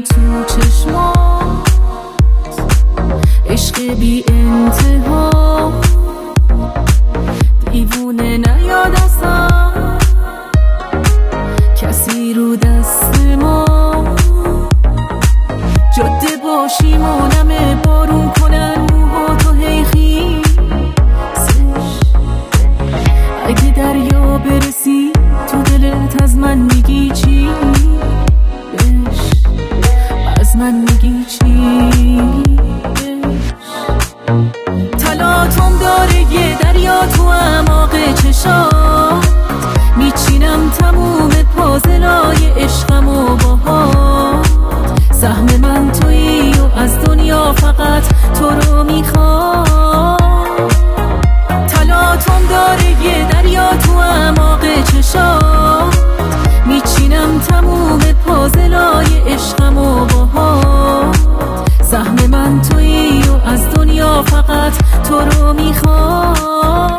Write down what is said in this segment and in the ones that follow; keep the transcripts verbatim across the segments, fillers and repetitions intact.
تو چشمات، عشق بی انتها، دیوونه نیاد اصلا کسی رو دست ما. جاده باشیم و نمه بارون کنن موها تو هی خیزش. اگه دریا برسی تو دلت از من میگی چی؟ بش از من میگی چی؟ تلاطم داره یه دریا تو اعماق چشات، میچینم تموم پازلای عشقم و باهات. سهم من تویی و از دنیا فقط تو رو میخوام. تلاطم داره یه دریا تو اعماق چشات، میچینم تموم پازلای عشقم و باهات. سهم من تویی و از دنیا فقط تو رو میخوام.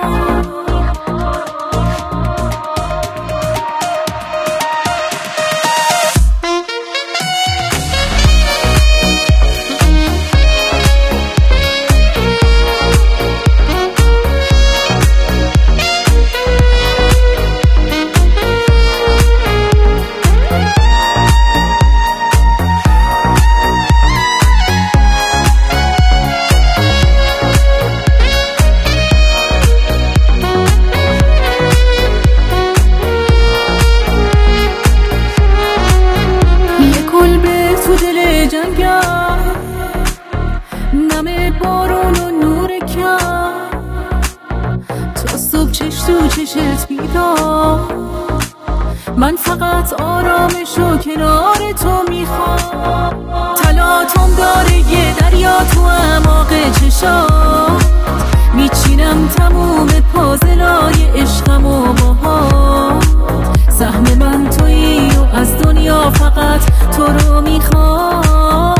نمه بارون و نور کم تا صبح چش تو چشت بیدار. من فقط آرامش و کنار تو میخوام. تلاطم داره یه دریا تو اعماق چشات، میچینم تموم پازلای عشقم و باهات. سهم من تویی و از دنیا فقط تو رو میخوام.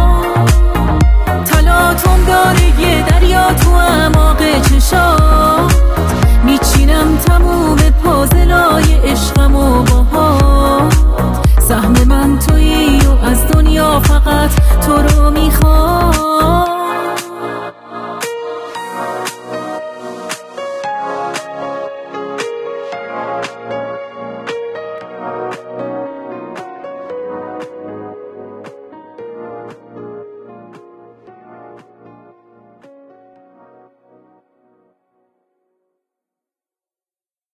تلاطم داره یه دریا تو اعماق چشات، میچینم تموم